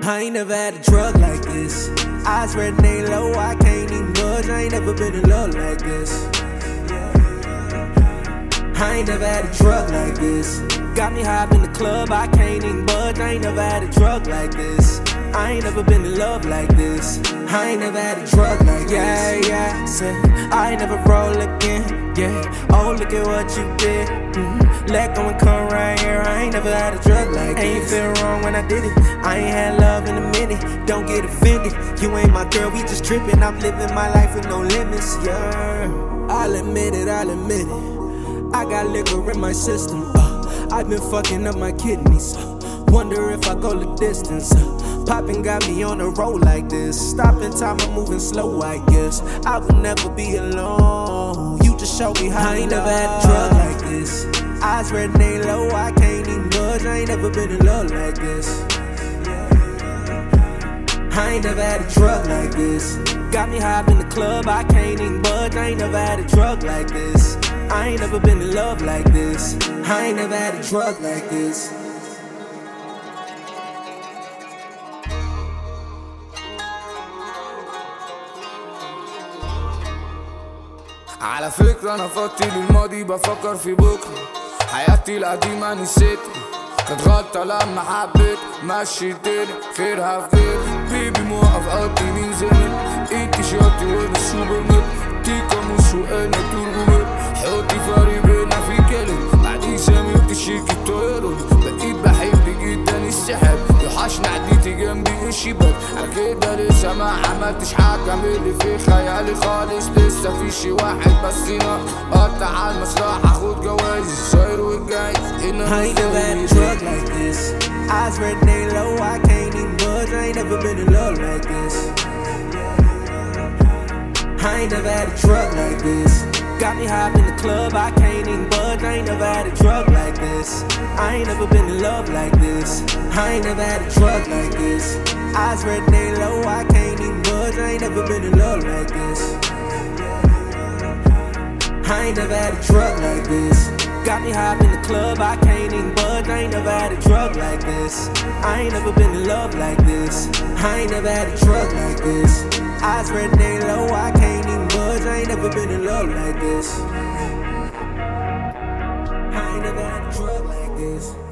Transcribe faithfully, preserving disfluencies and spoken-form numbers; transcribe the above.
I ain't never had a drug like this. Eyes red and they low, I can't even budge. I ain't never been in love like this. I ain't never had a drug like this. Got me high up in the club, I can't even budge. I ain't never had a drug like this. I ain't never been in love like this. I ain't never had a drug like yeah, this. Yeah, yeah, say I ain't never roll again, yeah. Oh, look at what you did. Mm-hmm. Let go and come right here. I ain't never had a drug like this. Ain't feel wrong when I did it. I ain't had love in a minute. Don't get offended. You ain't my girl, we just tripping. I'm living my life with no limits, yeah. I'll admit it, I'll admit it. I got liquor in my system. Uh, I've been fucking up my kidneys. Uh, wonder if I go the distance. Uh, Poppin' got me on a roll like this. Stopping time, I'm moving slow, I guess. I will never be alone. You just showed me how I ain't never had a drug like this. Eyes red and they low, I can't even budge. I ain't never been in love like this. I ain't never had a drug like this. Got me high up in the club, I can't even budge. I ain't never had a drug like this. I ain't never been in love like this. I ain't never had a drug like this. على فكرة أنا فاضي للماضي بفكر في بكرة. حياتي القديمة نسيتها، كانت غلطة لما حبيت ماشي الدنيا خيرها في غير. بيبي موقف قضي مين زمن انتي شاطي وانا سوبر مان. تيكا مش وانا تورجمان. حطي فرق بينا في كلام بعدين سامي تشيكي الطيران. بقيت بحب جدا السحاب يوحشني عديتي جنبي الشباك. انا كده لسه ما عملتش حاجة من اللي في خيالي خالص. لسه في شي واحد بس ناقص قطع على المسرح اخد جوازي صاير والجايز. I ain't never had a drug like this. Eyes red and they low, I can't even budge. I ain't never been in love like this. I ain't never had a drug like this. Got me high up in the club, I can't even budge. I ain't never had a drug like this. I ain't never been in love like this. I ain't never had a drug like this. Eyes red and they low, I can't even budge. I ain't never been in love like this. I ain't never had a drug like this. Got me high up in the club, I can't even budge. I ain't never had a drug like this. I ain't never been in love like this. I ain't never had a drug like this. Eyes red and they low, I can't even budge. I ain't never been in love like this. I ain't never had a drug like this.